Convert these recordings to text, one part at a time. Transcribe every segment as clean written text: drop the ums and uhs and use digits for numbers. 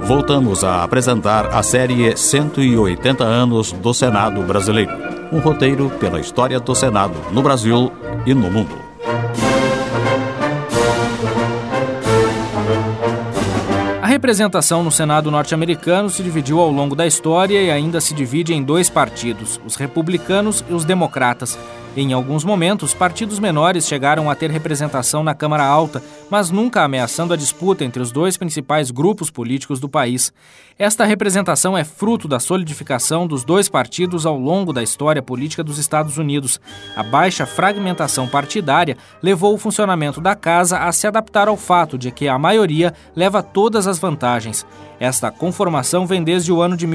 voltamos a apresentar a série 180 anos do Senado Brasileiro. Um roteiro pela história do Senado no Brasil e no mundo. A representação no Senado norte-americano se dividiu ao longo da história e ainda se divide em dois partidos, os republicanos e os democratas. Em alguns momentos, partidos menores chegaram a ter representação na Câmara Alta, mas nunca ameaçando a disputa entre os dois principais grupos políticos do país. Esta representação é fruto da solidificação dos dois partidos ao longo da história política dos Estados Unidos. A baixa fragmentação partidária levou o funcionamento da Casa a se adaptar ao fato de que a maioria leva todas as vantagens. Esta conformação vem desde o ano de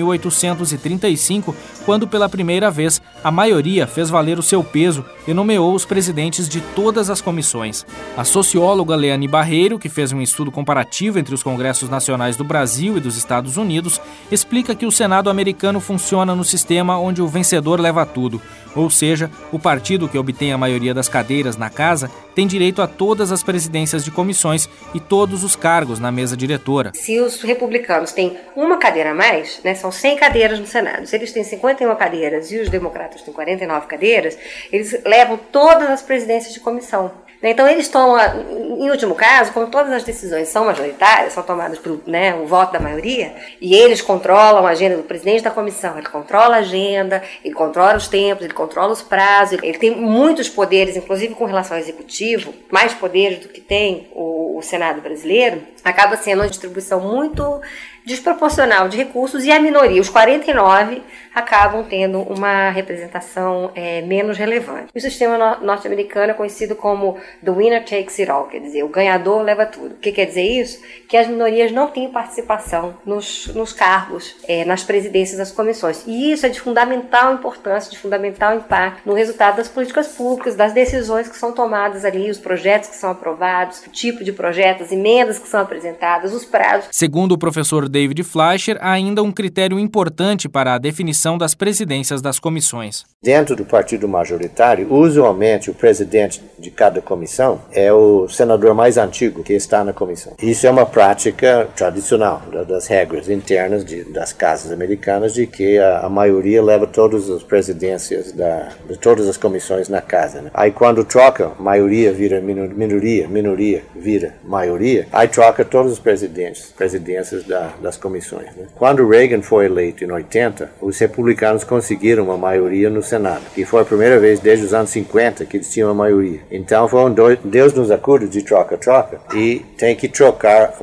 1835, quando pela primeira vez a maioria fez valer o seu peso e nomeou os presidentes de todas as comissões. A socióloga Leane Barreiro, que fez um estudo comparativo entre os congressos nacionais do Brasil e dos Estados Unidos, explica que o Senado americano funciona no sistema onde o vencedor leva tudo, ou seja, o partido que obtém a maioria das cadeiras na casa tem direito a todas as presidências de comissões e todos os cargos na mesa diretora. Se os republicanos têm uma cadeira a mais, são 100 cadeiras no Senado, se eles têm 51 cadeiras e os democratas têm 49 cadeiras, eles levam todas as presidências de comissão. Então eles tomam, em último caso, como todas as decisões são majoritárias, são tomadas pelo o voto da maioria, e eles controlam a agenda do presidente da comissão, ele controla a agenda, ele controla os tempos, ele controla os prazos, ele tem muitos poderes, inclusive com relação ao executivo, mais poderes do que tem o Senado brasileiro, acaba sendo uma distribuição muito desproporcional de recursos e a minoria, os 49, acabam tendo uma representação menos relevante. O sistema norte-americano é conhecido como the winner takes it all, quer dizer, o ganhador leva tudo. O que quer dizer isso? Que as minorias não têm participação nos cargos, nas presidências das comissões. E isso é de fundamental importância, de fundamental impacto no resultado das políticas públicas, das decisões que são tomadas ali, os projetos que são aprovados, o tipo de projetos, as emendas que são apresentadas, os prazos. Segundo o professor David Fleischer, há ainda um critério importante para a definição das presidências das comissões. Dentro do partido majoritário, usualmente o presidente de cada comissão é o senador mais antigo que está na comissão. Isso é uma prática tradicional das regras internas das casas americanas, de que a maioria leva todas as presidências de todas as comissões na casa. Aí quando troca, maioria vira minoria, minoria vira maioria, aí troca todos os presidências das comissões. Quando Reagan foi eleito em 80, os republicanos conseguiram uma maioria no Senado, que foi a primeira vez desde os anos 50 que eles tinham uma maioria. Então foi Deus nos acuda de troca-troca, e tem que trocar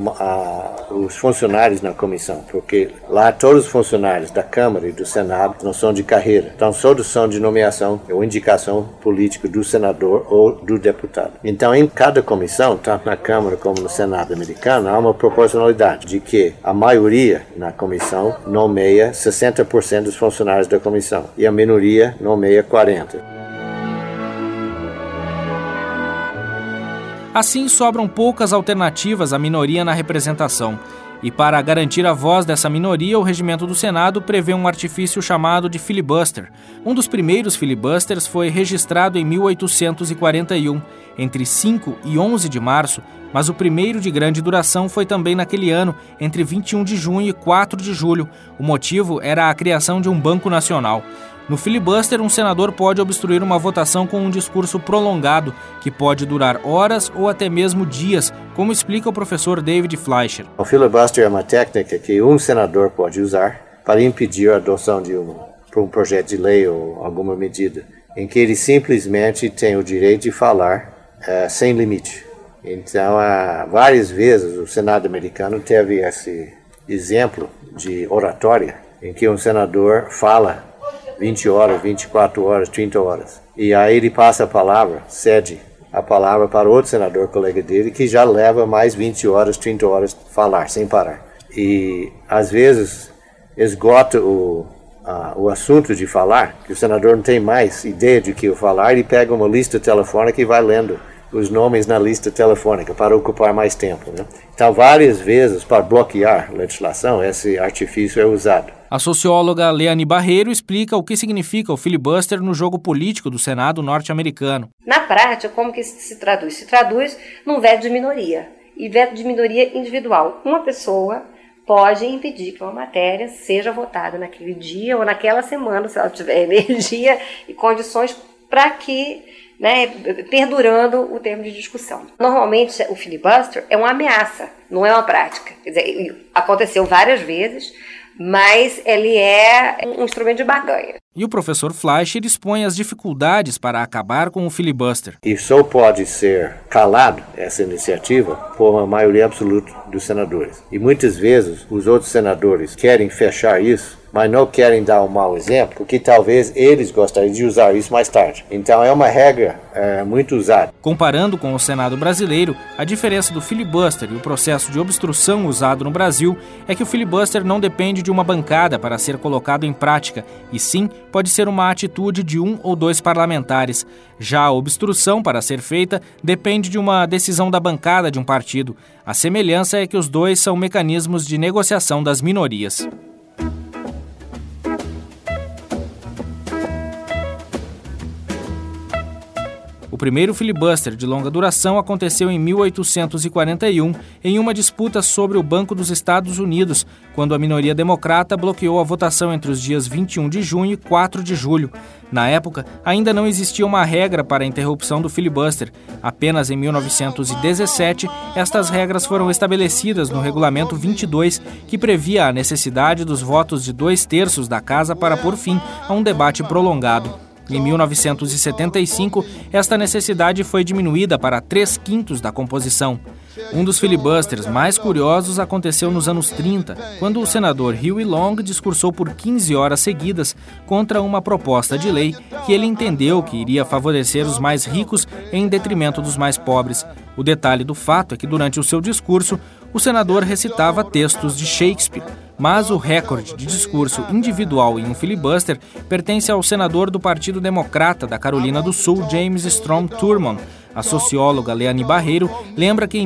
os funcionários na comissão, porque lá todos os funcionários da Câmara e do Senado não são de carreira, então todos são de nomeação ou indicação política do senador ou do deputado. Então em cada comissão, tanto na Câmara como no Senado americano, há uma proporcionalidade de que a maioria na comissão nomeia 60% dos funcionários da comissão e a minoria nomeia 40%. Assim, sobram poucas alternativas à minoria na representação. E para garantir a voz dessa minoria, o regimento do Senado prevê um artifício chamado de filibuster. Um dos primeiros filibusters foi registrado em 1841, entre 5 e 11 de março, mas o primeiro de grande duração foi também naquele ano, entre 21 de junho e 4 de julho. O motivo era a criação de um Banco Nacional. No filibuster, um senador pode obstruir uma votação com um discurso prolongado, que pode durar horas ou até mesmo dias, como explica o professor David Fleischer. O filibuster é uma técnica que um senador pode usar para impedir a adoção de um projeto de lei ou alguma medida, em que ele simplesmente tem o direito de falar sem limite. Então, várias vezes o Senado americano teve esse exemplo de oratória, em que um senador fala 20 horas, 24 horas, 30 horas. E aí ele passa a palavra, cede a palavra para outro senador, colega dele, que já leva mais 20 horas, 30 horas falar, sem parar. E às vezes esgota o assunto de falar, que o senador não tem mais ideia de que falar, ele pega uma lista telefônica e vai lendo os nomes na lista telefônica para ocupar mais tempo. Então, várias vezes, para bloquear a legislação, esse artifício é usado. A socióloga Leane Barreiro explica o que significa o filibuster no jogo político do Senado norte-americano. Na prática, como que isso se traduz? Se traduz num veto de minoria, e veto de minoria individual. Uma pessoa pode impedir que uma matéria seja votada naquele dia ou naquela semana, se ela tiver energia e condições para que, perdurando o termo de discussão. Normalmente o filibuster é uma ameaça, não é uma prática. Quer dizer, aconteceu várias vezes, mas ele é um instrumento de barganha. E o professor Fleischer expõe as dificuldades para acabar com o filibuster. E só pode ser calado essa iniciativa por uma maioria absoluta dos senadores. E muitas vezes os outros senadores querem fechar isso, mas não querem dar um mau exemplo, porque talvez eles gostariam de usar isso mais tarde. Então é uma regra muito usada. Comparando com o Senado brasileiro, a diferença do filibuster e o processo de obstrução usado no Brasil é que o filibuster não depende de uma bancada para ser colocado em prática, e sim pode ser uma atitude de 1 ou 2 parlamentares. Já a obstrução, para ser feita, depende de uma decisão da bancada de um partido. A semelhança é que os dois são mecanismos de negociação das minorias. O primeiro filibuster de longa duração aconteceu em 1841, em uma disputa sobre o Banco dos Estados Unidos, quando a minoria democrata bloqueou a votação entre os dias 21 de junho e 4 de julho. Na época, ainda não existia uma regra para a interrupção do filibuster. Apenas em 1917, estas regras foram estabelecidas no Regulamento 22, que previa a necessidade dos votos de 2/3 da Casa para pôr fim a um debate prolongado. Em 1975, esta necessidade foi diminuída para 3/5 da composição. Um dos filibusters mais curiosos aconteceu nos anos 30, quando o senador Huey Long discursou por 15 horas seguidas contra uma proposta de lei que ele entendeu que iria favorecer os mais ricos em detrimento dos mais pobres. O detalhe do fato é que, durante o seu discurso, o senador recitava textos de Shakespeare, mas o recorde de discurso individual em um filibuster pertence ao senador do Partido Democrata da Carolina do Sul, James Strom Thurmond. A socióloga Leane Barreiro lembra que em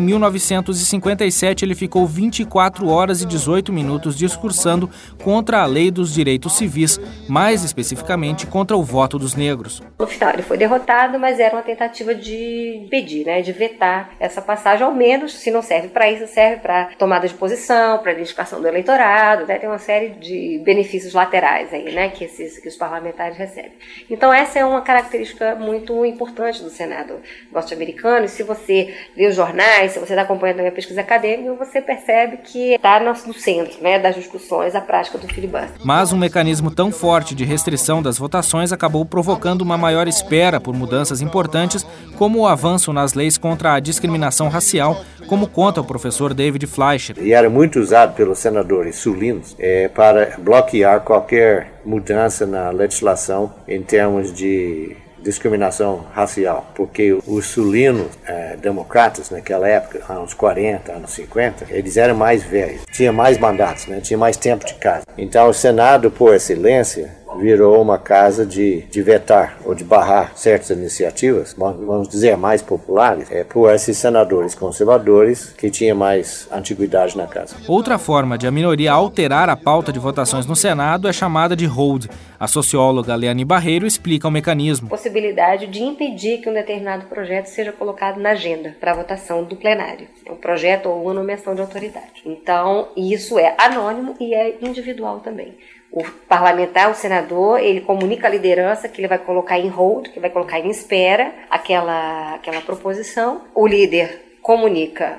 1957 ele ficou 24 horas e 18 minutos discursando contra a lei dos direitos civis, mais especificamente contra o voto dos negros. No final ele foi derrotado, mas era uma tentativa de impedir, de vetar essa passagem, ao menos, se não serve para isso, serve para tomada de posição, para identificação do eleitorado, tem uma série de benefícios laterais aí, que os parlamentares recebem. Então essa é uma característica muito importante do Senado norte-americano, e se você vê os jornais, se você está acompanhando a minha pesquisa acadêmica, você percebe que está no centro das discussões a prática do filibuster. Mas um mecanismo tão forte de restrição das votações acabou provocando uma maior espera por mudanças importantes, como o avanço nas leis contra a discriminação racial, como conta o professor David Fleischer. E era muito usado pelos senadores sulinos para bloquear qualquer mudança na legislação em termos de discriminação racial, porque os sulinos democratas naquela época, anos 40, anos 50, eles eram mais velhos, tinha mais mandatos, tinha mais tempo de casa. Então o Senado, por excelência, virou uma casa de vetar ou de barrar certas iniciativas, vamos dizer, mais populares, por esses senadores conservadores que tinham mais antiguidade na casa. Outra forma de a minoria alterar a pauta de votações no Senado é chamada de hold. A socióloga Leane Barreiro explica o mecanismo. Possibilidade de impedir que um determinado projeto seja colocado na agenda para votação do plenário. Um projeto ou uma nomeação de autoridade. Então, isso é anônimo e é individual também. O parlamentar, o senador, ele comunica à liderança que ele vai colocar em hold, que vai colocar em espera aquela proposição. O líder comunica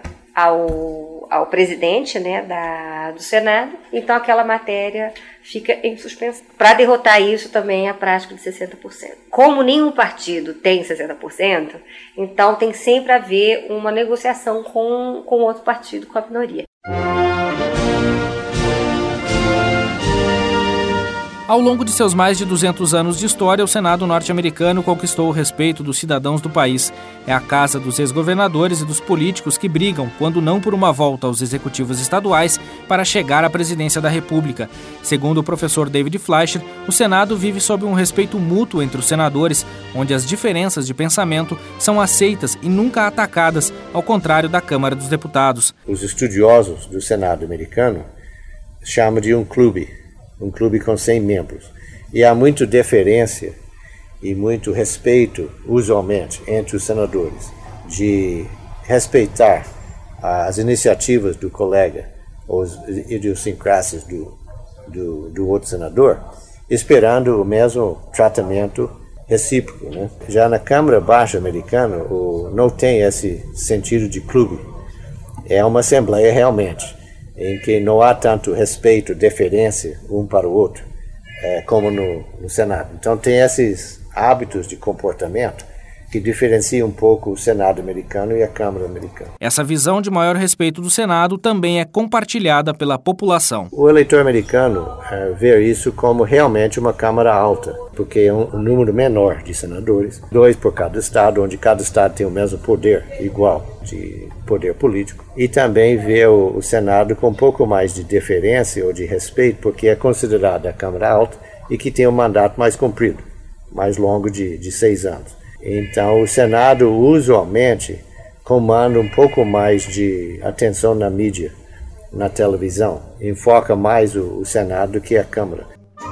ao presidente do Senado, então aquela matéria fica em suspensão. Para derrotar isso também é a prática de 60%. Como nenhum partido tem 60%, então tem sempre a haver uma negociação com outro partido, com a minoria. Ao longo de seus mais de 200 anos de história, o Senado norte-americano conquistou o respeito dos cidadãos do país. É a casa dos ex-governadores e dos políticos que brigam, quando não por uma volta aos executivos estaduais, para chegar à presidência da República. Segundo o professor David Fleischer, o Senado vive sob um respeito mútuo entre os senadores, onde as diferenças de pensamento são aceitas e nunca atacadas, ao contrário da Câmara dos Deputados. Os estudiosos do Senado americano chamam de um clube com 100 membros. E há muita deferência e muito respeito, usualmente, entre os senadores, de respeitar as iniciativas do colega as idiosincrásias do outro senador, esperando o mesmo tratamento recíproco, né? Já na Câmara Baixa americana, não tem esse sentido de clube. É uma assembleia realmente, em que não há tanto respeito, deferência um para o outro, como no Senado. Então tem esses hábitos de comportamento que diferencia um pouco o Senado americano e a Câmara americana. Essa visão de maior respeito do Senado também é compartilhada pela população. O eleitor americano vê isso como realmente uma Câmara alta, porque é um número menor de senadores, 2 por cada estado, onde cada estado tem o mesmo poder, igual de poder político, e também vê o Senado com um pouco mais de deferência ou de respeito, porque é considerada a Câmara alta e que tem um mandato mais comprido, mais longo de 6 anos. Então, o Senado usualmente comanda um pouco mais de atenção na mídia, na televisão. Enfoca mais o Senado do que a Câmara.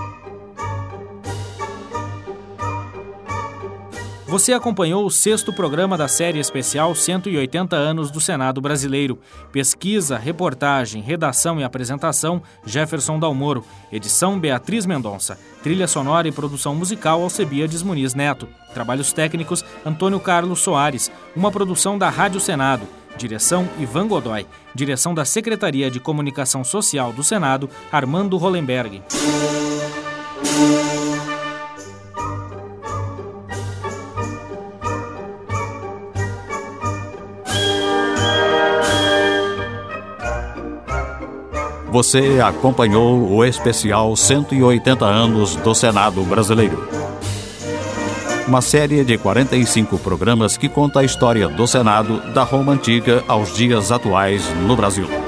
Você acompanhou o 6º programa da série especial 180 anos do Senado Brasileiro. Pesquisa, reportagem, redação e apresentação, Jefferson Dalmoro. Edição, Beatriz Mendonça. Trilha sonora e produção musical, Alcebiades Muniz Neto. Trabalhos técnicos, Antônio Carlos Soares. Uma produção da Rádio Senado. Direção, Ivan Godoy. Direção da Secretaria de Comunicação Social do Senado, Armando Hollenberg. Você acompanhou o especial 180 anos do Senado Brasileiro. Uma série de 45 programas que conta a história do Senado da Roma Antiga aos dias atuais no Brasil.